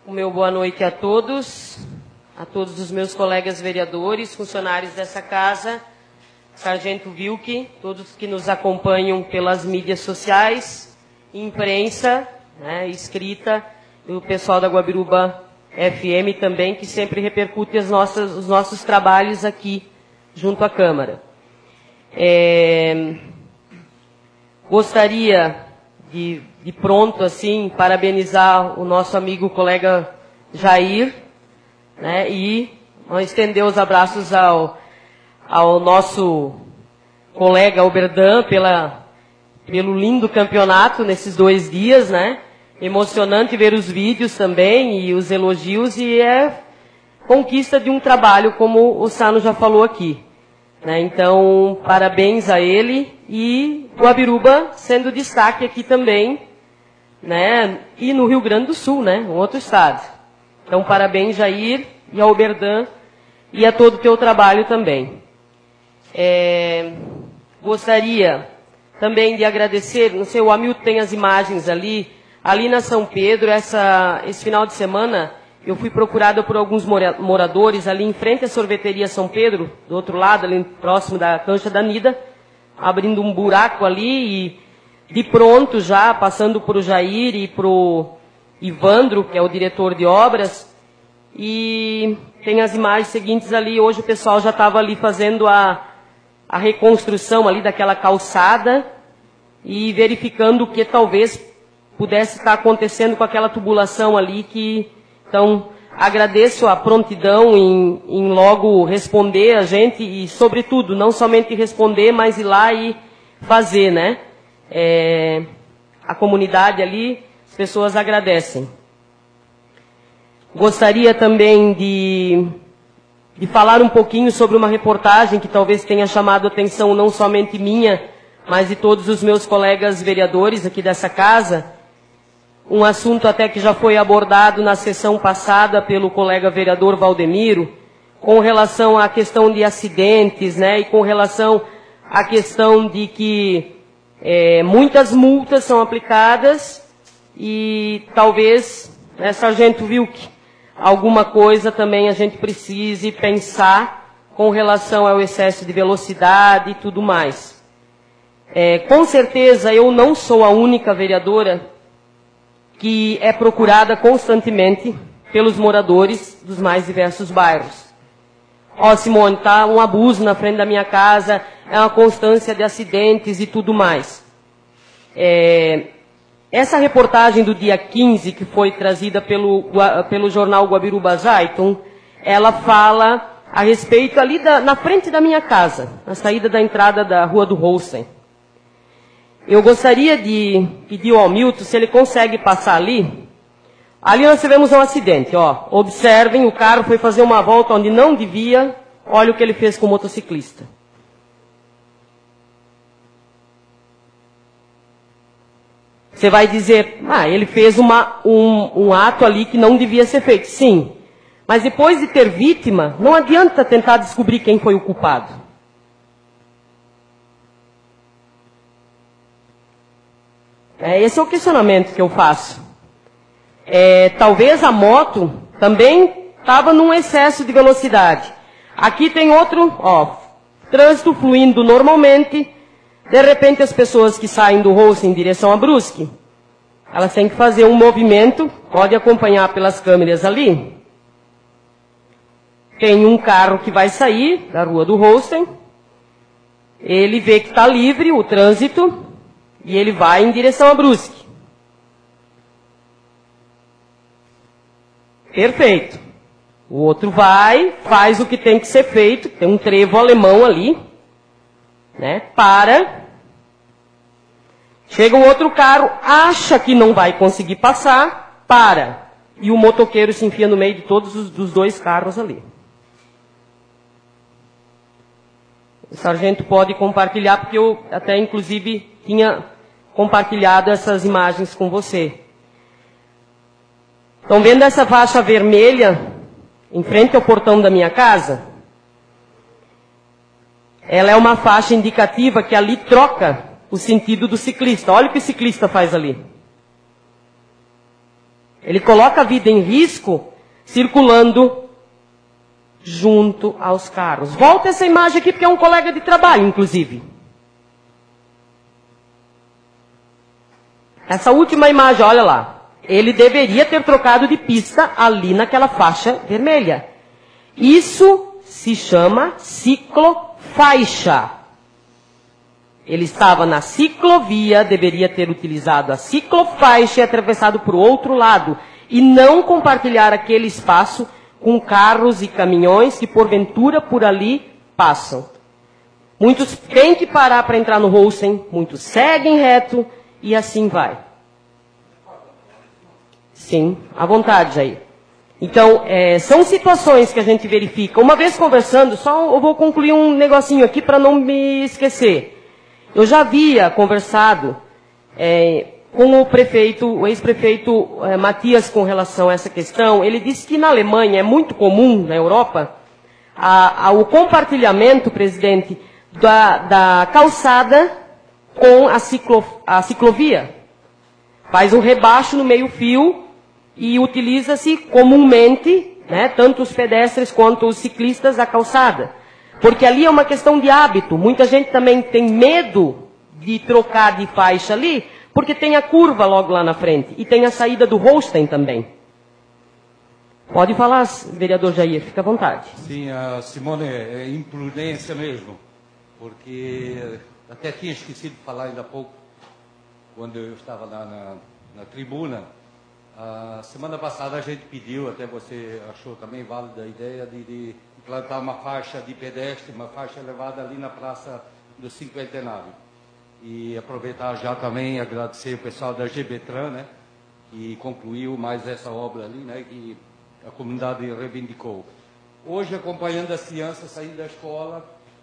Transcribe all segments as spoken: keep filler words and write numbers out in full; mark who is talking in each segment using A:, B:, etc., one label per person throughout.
A: O meu boa noite a todos, a todos os meus colegas vereadores, funcionários dessa casa, Sargento Wilke, todos que nos acompanham pelas mídias sociais, imprensa, né, escrita, e o pessoal da Guabiruba F M também, que sempre repercute as nossas, os nossos trabalhos aqui junto à Câmara. É, gostaria de, de pronto, assim, parabenizar o nosso amigo colega Jair, né, e estender os abraços ao, ao nosso colega Oberdan pela, pelo lindo campeonato nesses dois dias, né? Emocionante ver os vídeos também e os elogios, e é conquista de um trabalho, como o Sano já falou aqui, né? Então, parabéns a ele, e Guabiruba sendo destaque aqui também, né? E no Rio Grande do Sul, né? Um outro estado. Então, parabéns, Jair, e ao Oberdan, e a todo o teu trabalho também. É, gostaria também de agradecer, não sei, o Hamilton tem as imagens ali, ali na São Pedro, essa, esse final de semana, eu fui procurada por alguns moradores ali em frente à sorveteria São Pedro, do outro lado, ali próximo da cancha da Nida, abrindo um buraco ali e de pronto já, passando por o Jair e para o Ivandro, que é o diretor de obras, e tem as imagens seguintes ali, hoje o pessoal já estava ali fazendo a, a reconstrução ali daquela calçada e verificando o que talvez pudesse estar acontecendo com aquela tubulação ali, que, então, agradeço a prontidão em, em logo responder a gente e, sobretudo, não somente responder, mas ir lá e fazer, né? É, a comunidade ali, as pessoas agradecem. Gostaria também de, de falar um pouquinho sobre uma reportagem que talvez tenha chamado a atenção não somente minha, mas de todos os meus colegas vereadores aqui dessa casa. Um assunto até que já foi abordado na sessão passada pelo colega vereador Valdemiro, com relação à questão de acidentes, né, e com relação à questão de que é, muitas multas são aplicadas e talvez, né, Sargento Wilke, alguma coisa também a gente precise pensar com relação ao excesso de velocidade e tudo mais. É, com certeza eu não sou a única vereadora que é procurada constantemente pelos moradores dos mais diversos bairros. Ó, Simone, tá um abuso na frente da minha casa, é uma constância de acidentes e tudo mais. É, essa reportagem do dia quinze, que foi trazida pelo, pelo jornal Guabiruba Zaiton, ela fala a respeito ali da, na frente da minha casa, na saída da entrada da Rua do Holstein. Eu gostaria de pedir ao Hamilton se ele consegue passar ali. Ali nós tivemos um acidente, ó. Observem, o carro foi fazer uma volta onde não devia. Olha o que ele fez com o motociclista. Você vai dizer, ah, ele fez uma, um, um ato ali que não devia ser feito. Sim, mas depois de ter vítima, não adianta tentar descobrir quem foi o culpado. É, esse é o questionamento que eu faço. É, talvez a moto também estava num excesso de velocidade. Aqui tem outro, ó, trânsito fluindo normalmente. De repente as pessoas que saem do Holstein em direção a Brusque, elas têm que fazer um movimento, pode acompanhar pelas câmeras ali. Tem um carro que vai sair da rua do Holstein, ele vê que está livre o trânsito, e ele vai em direção a Brusque. Perfeito. O outro vai, faz o que tem que ser feito, tem um trevo alemão ali, né? Para. Chega um outro carro, acha que não vai conseguir passar, para. E o motoqueiro se enfia no meio de todos os dos dois carros ali. O sargento pode compartilhar, porque eu até inclusive tinha compartilhado essas imagens com você. Estão vendo essa faixa vermelha em frente ao portão da minha casa? Ela é uma faixa indicativa que ali troca o sentido do ciclista. Olha o que o ciclista faz ali. Ele coloca a vida em risco circulando junto aos carros. Volta essa imagem aqui porque é um colega de trabalho, inclusive. Essa última imagem, olha lá. Ele deveria ter trocado de pista ali naquela faixa vermelha. Isso se chama ciclofaixa. Ele estava na ciclovia, deveria ter utilizado a ciclofaixa e atravessado para o outro lado. E não compartilhar aquele espaço com carros e caminhões que porventura por ali passam. Muitos têm que parar para entrar no Holsten, muitos seguem reto e assim vai. Sim, à vontade, Jair. Então, é, são situações que a gente verifica. Uma vez conversando, só eu vou concluir um negocinho aqui para não me esquecer. Eu já havia conversado é, com o prefeito, o ex-prefeito é, Matias, com relação a essa questão. Ele disse que na Alemanha é muito comum, na Europa, a, a, o compartilhamento, presidente, da, da calçada com a, ciclo, a ciclovia. Faz um rebaixo no meio-fio e utiliza-se comumente, né, tanto os pedestres quanto os ciclistas, a calçada. Porque ali é uma questão de hábito. Muita gente também tem medo de trocar de faixa ali, porque tem a curva logo lá na frente. E tem a saída do Holsten também. Pode falar, vereador Jair, fica à vontade.
B: Sim, a Simone, é imprudência mesmo. Porque até tinha esquecido de falar ainda há pouco, quando eu estava lá na, na tribuna. A semana passada a gente pediu, até você achou também válida a ideia de, de implantar uma faixa de pedestre, uma faixa elevada ali na Praça do Cinquentenário. E aproveitar já também agradecer o pessoal da Gebetran, né, que concluiu mais essa obra ali, né, que a comunidade reivindicou. Hoje, acompanhando as crianças saindo da escola,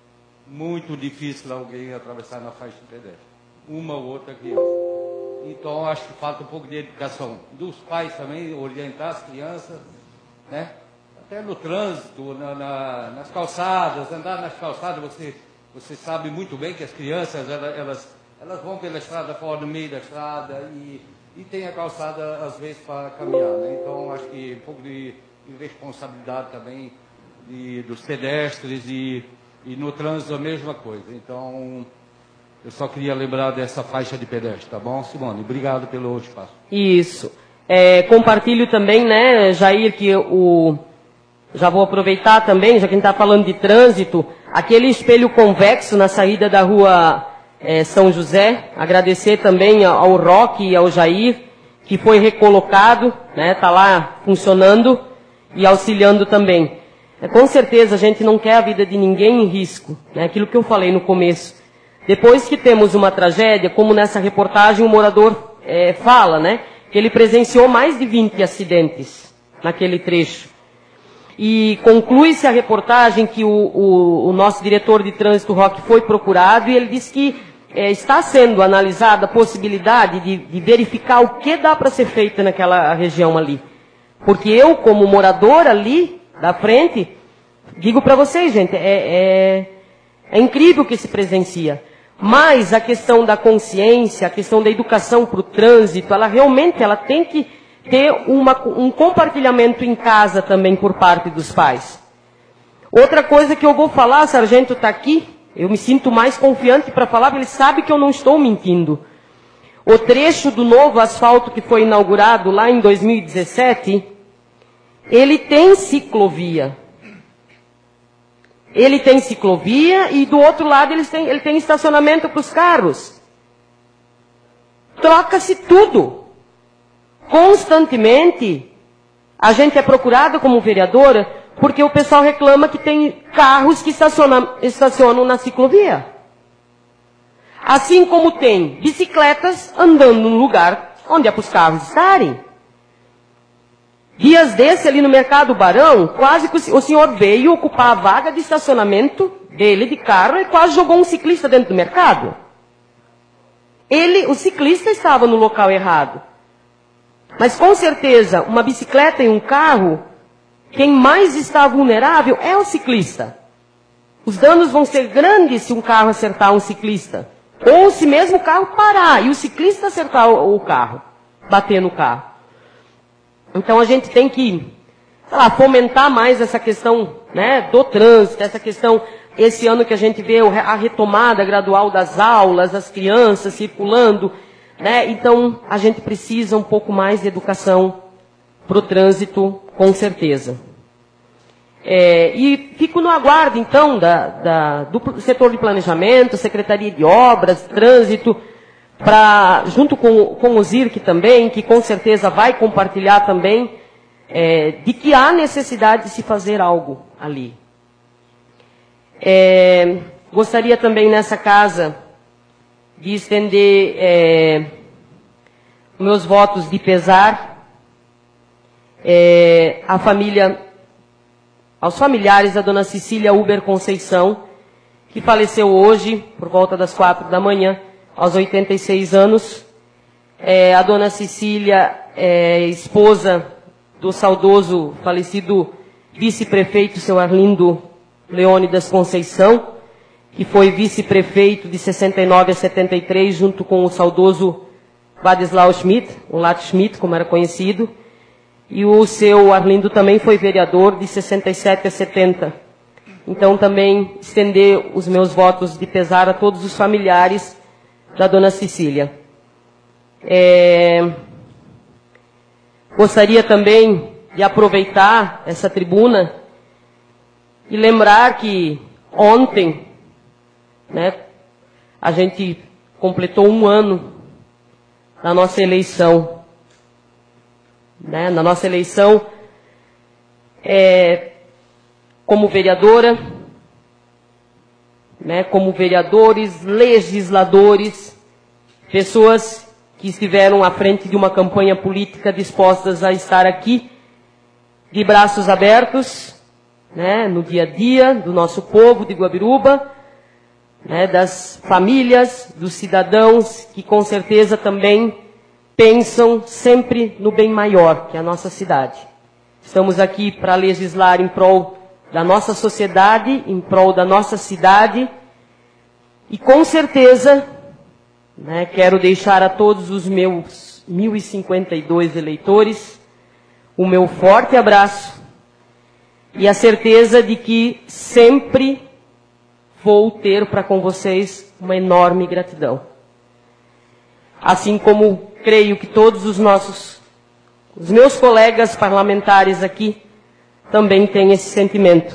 B: muito difícil alguém atravessar na faixa de pedestre. Uma ou outra criança. Então, acho que falta um pouco de educação dos pais também, orientar as crianças, né? Até no trânsito, na, na, nas calçadas, andar nas calçadas, você, você sabe muito bem que as crianças, elas, elas, elas vão pela estrada fora, no meio da estrada, e, e tem a calçada, às vezes, para caminhar, né? Então, acho que um pouco de, de responsabilidade também de, dos pedestres e, e no trânsito a mesma coisa. Então, eu só queria lembrar dessa faixa de pedestre, tá bom, Simone? Obrigado pelo espaço.
A: Isso. É, compartilho também, né, Jair, que o... Já vou aproveitar também, já que a gente está falando de trânsito, aquele espelho convexo na saída da rua é, São José, agradecer também ao Roque e ao Jair, que foi recolocado, né, está lá funcionando e auxiliando também. É, com certeza a gente não quer a vida de ninguém em risco, né, aquilo que eu falei no começo. Depois que temos uma tragédia, como nessa reportagem o morador é, fala, né, que ele presenciou mais de vinte acidentes naquele trecho. E conclui-se a reportagem que o, o, o nosso diretor de trânsito, Roque, foi procurado e ele disse que é, está sendo analisada a possibilidade de, de verificar o que dá para ser feito naquela região ali. Porque eu, como morador ali da frente, digo para vocês, gente, é, é, é incrível o que se presencia. Mas a questão da consciência, a questão da educação para o trânsito, ela realmente ela tem que ter uma, um compartilhamento em casa também por parte dos pais. Outra coisa que eu vou falar, o sargento está aqui, eu me sinto mais confiante para falar, porque ele sabe que eu não estou mentindo. O trecho do novo asfalto que foi inaugurado lá em dois mil e dezessete, ele tem ciclovia. Ele tem ciclovia e do outro lado ele tem, ele tem estacionamento para os carros. Troca-se tudo. Constantemente, a gente é procurado como vereadora porque o pessoal reclama que tem carros que estacionam, estacionam na ciclovia. Assim como tem bicicletas andando no lugar onde é para os carros estarem. Dias desse ali no Mercado Barão, quase que o senhor veio ocupar a vaga de estacionamento dele de carro e quase jogou um ciclista dentro do mercado. Ele, o ciclista estava no local errado. Mas com certeza, uma bicicleta e um carro, quem mais está vulnerável é o ciclista. Os danos vão ser grandes se um carro acertar um ciclista. Ou se mesmo o carro parar e o ciclista acertar o carro, bater no carro. Então a gente tem que, sei lá, fomentar mais essa questão, né, do trânsito, essa questão, esse ano que a gente vê a retomada gradual das aulas, as crianças circulando, né, então a gente precisa um pouco mais de educação para o trânsito, com certeza. É, e fico no aguardo, então, da, da, do setor de planejamento, Secretaria de Obras, Trânsito, pra, junto com, com o ZIRC também, que com certeza vai compartilhar também, é, de que há necessidade de se fazer algo ali. É, gostaria também nessa casa de estender é, meus votos de pesar é, à família, aos familiares da dona Cecília Uber Conceição, que faleceu hoje, por volta das quatro da manhã, aos oitenta e seis anos. É, a dona Cecília é esposa do saudoso falecido vice-prefeito, seu Arlindo Leônidas Conceição, que foi vice-prefeito de sessenta e nove a setenta e três, junto com o saudoso Wadislau Schmidt, o Lato Schmidt, como era conhecido, e o seu Arlindo também foi vereador de sessenta e sete a setenta. Então também estender os meus votos de pesar a todos os familiares da dona Cecília. É... Gostaria também de aproveitar essa tribuna e lembrar que ontem, né, a gente completou um ano da nossa eleição. Né, na nossa eleição, é, como vereadora, né, como vereadores, legisladores, pessoas que estiveram à frente de uma campanha política dispostas a estar aqui, de braços abertos, né, no dia a dia do nosso povo de Guabiruba, né, das famílias, dos cidadãos, que com certeza também pensam sempre no bem maior, que é a nossa cidade. Estamos aqui para legislar em prol da nossa sociedade, em prol da nossa cidade, e com certeza, né, quero deixar a todos os meus mil e cinquenta e dois eleitores o meu forte abraço e a certeza de que sempre vou ter para com vocês uma enorme gratidão. Assim como creio que todos os nossos, os meus colegas parlamentares aqui também têm esse sentimento.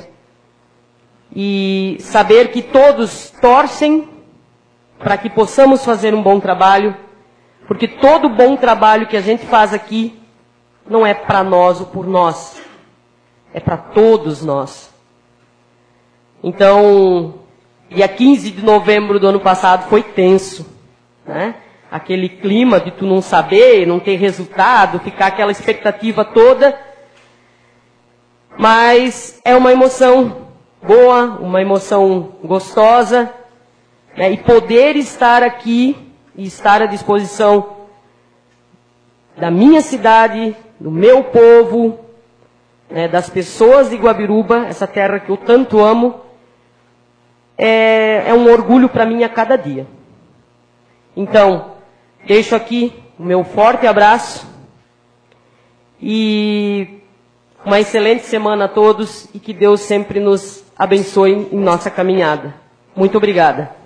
A: E saber que todos torcem para que possamos fazer um bom trabalho, porque todo bom trabalho que a gente faz aqui não é para nós ou por nós, é para todos nós. Então, dia quinze de novembro do ano passado foi tenso, né? Aquele clima de tu não saber, não ter resultado, ficar aquela expectativa toda. Mas é uma emoção boa, uma emoção gostosa, né? E poder estar aqui e estar à disposição da minha cidade, do meu povo, né, das pessoas de Guabiruba, essa terra que eu tanto amo, é, é um orgulho para mim a cada dia. Então, deixo aqui o meu forte abraço e uma excelente semana a todos e que Deus sempre nos abençoe em nossa caminhada. Muito obrigada.